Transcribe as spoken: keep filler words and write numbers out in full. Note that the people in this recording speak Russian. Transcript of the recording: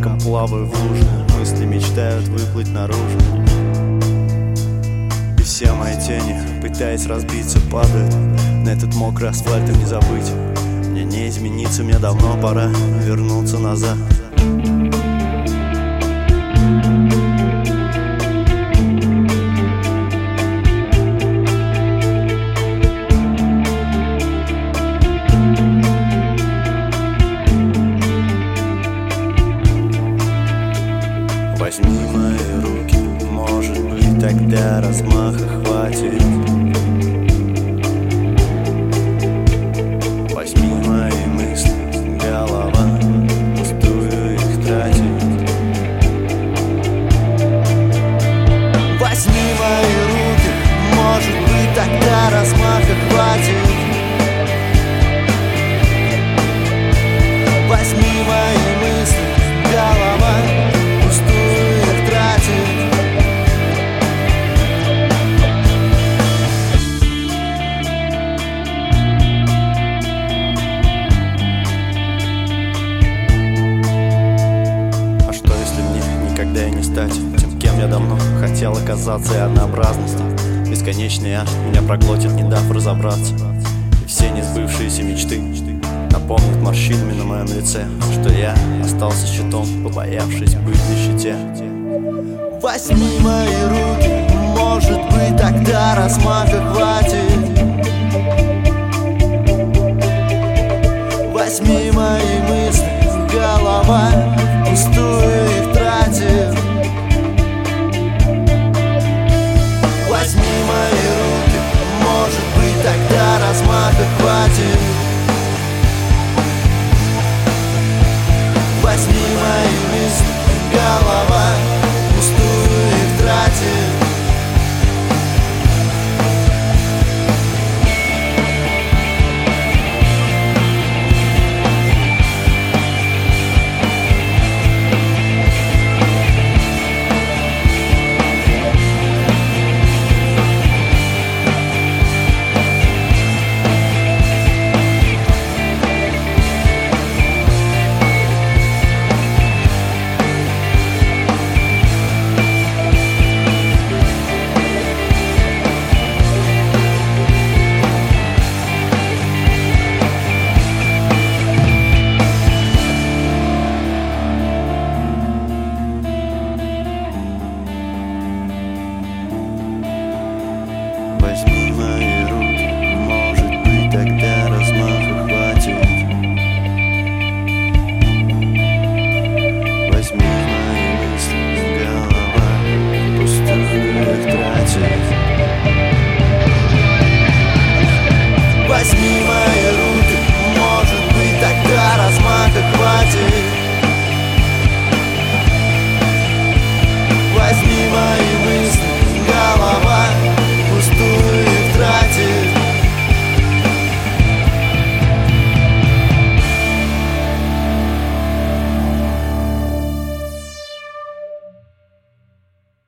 завтраком плаваю в луже, мысли мечтают выплыть наружу. И все мои тени, пытаясь разбиться, падают на этот мокрый асфальт, и не забыть. Мне не измениться, мне давно пора вернуться назад. Возьми мои руки, может быть, тогда размаха хватит. Возьми мои мысли, голова, пустую их тратит. Возьми мои руки, может быть, тогда размаха хватит. Возьми мои мысли, голова, никогда и не стать тем, кем я давно хотел оказаться, и однообразность бесконечный ад меня проглотит, не дав разобраться. И все несбывшиеся мечты напомнят морщинами на моем лице, что я остался щитом, побоявшись быть в нищете. Возьми мои руки, может быть, тогда размаха хватит. Возьми мои мысли, голова, пустую их